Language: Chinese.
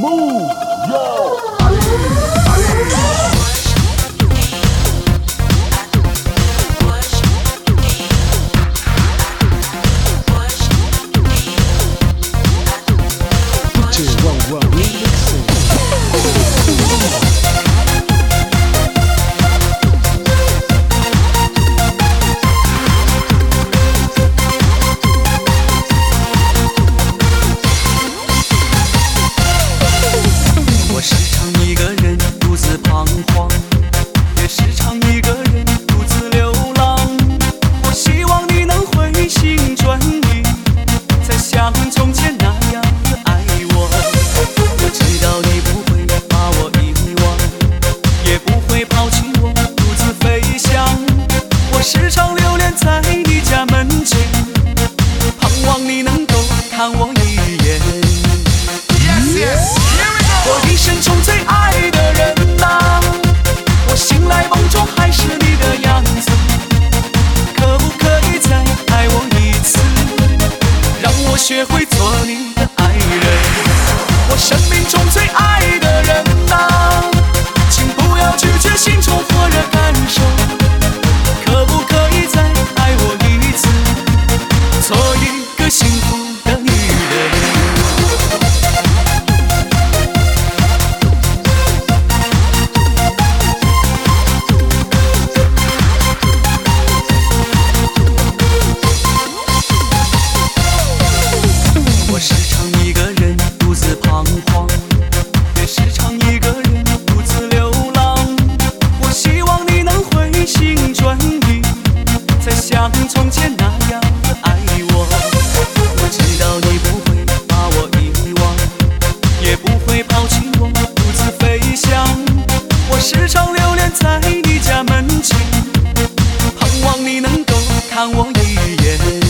Move your body. 学会做你的爱人，我生命中最爱的人啊，请不要拒绝心中火热感受，可不可以再爱我一次，做一个幸福的女人。我时常一个人独自彷徨，也时常一个人独自流浪。我希望你能回心转意，再像从前那样的爱我。我知道你不会把我遗忘，也不会抛弃我独自飞翔。我时常流连在你家门前，盼望你能够看我一眼。